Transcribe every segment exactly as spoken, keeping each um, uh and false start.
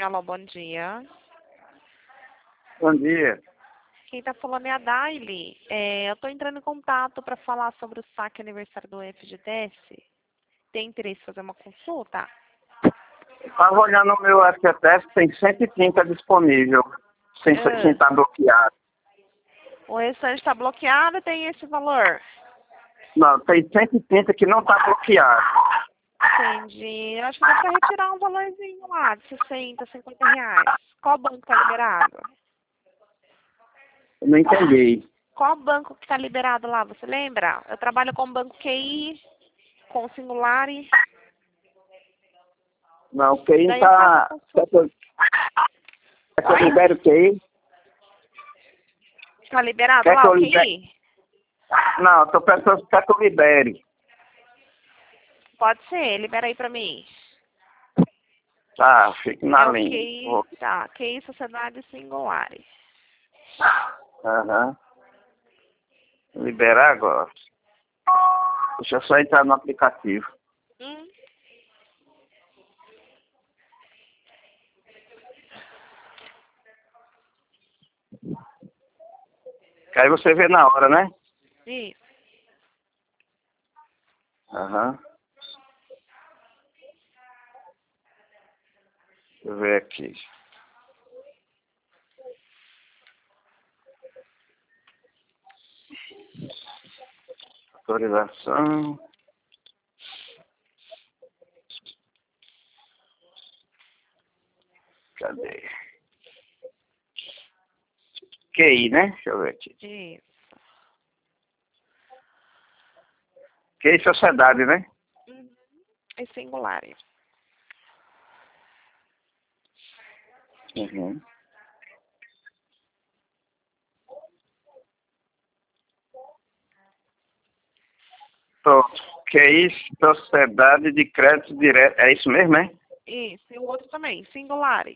Alô, bom dia. Bom dia. Quem tá falando é a Daily. É, eu tô entrando em contato para falar sobre o saque aniversário do F G T S. Tem interesse em fazer uma consulta? Estava olhando o meu F G T S, tem cento e trinta disponível, sem Ah, estar bloqueado. o restante está bloqueado e tem esse valor? Não, tem cento e trinta que não está bloqueado. Entendi. Eu acho que dá para retirar um valorzinho lá, de sessenta, cinquenta reais. Qual banco tá liberado? Eu não entendi. Qual banco que tá liberado lá, você lembra? Eu trabalho com o banco Q I, com o Singulari. Não, o Q I Daí eu faço a está... Quer consulta. que eu quer que eu libere o Q I? Tá liberado Quer que lá eu o libere? Q I? Não, estou pensando quer que eu libere. Pode ser, libera aí pra mim. Tá, fique na É o linha. Q I, Vou- tá, Q I Sociedade Singulari. Aham. Liberar agora. Deixa eu só entrar no aplicativo. Hum, Que aí você vê na hora, né? isso. Aham. Deixa eu ver aqui. Autorização. Cadê? Q I, né? Deixa eu ver aqui. Isso. Q I Sociedade, né? Uhum. É Singulari. Uhum. Pronto. Q I Sociedade de Crédito Direto. É isso mesmo, é? Isso, e o outro também, Singulari.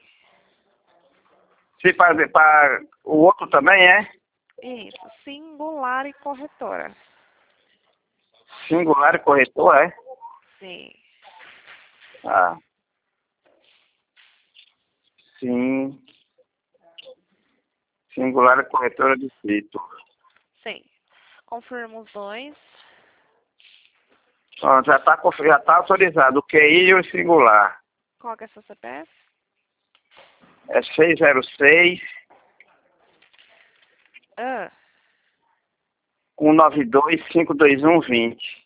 Se fazer para o outro também é? Isso, Singulari Corretora. Singular corretor, é? Sim. Ah. Sim. Singular corretora de título. Sim. Confirma os dois. Pronto, já está já tá autorizado o Q I e o singular. Qual que é a sua C P F? É seis zero seis, Ah, um nove dois, cinco dois um, vinte.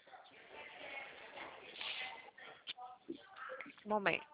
um momento.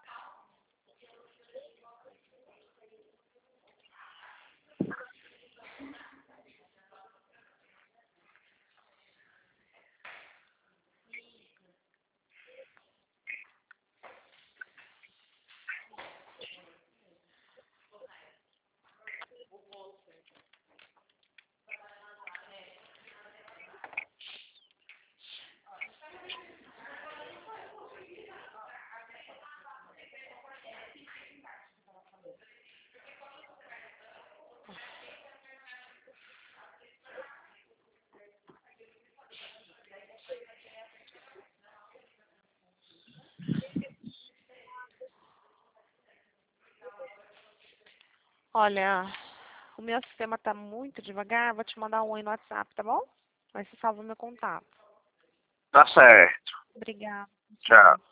Olha, o meu sistema tá muito devagar. Vou te mandar um oi no WhatsApp, tá bom? Aí você salva meu contato. Tá certo. Obrigada. Tchau. Tchau.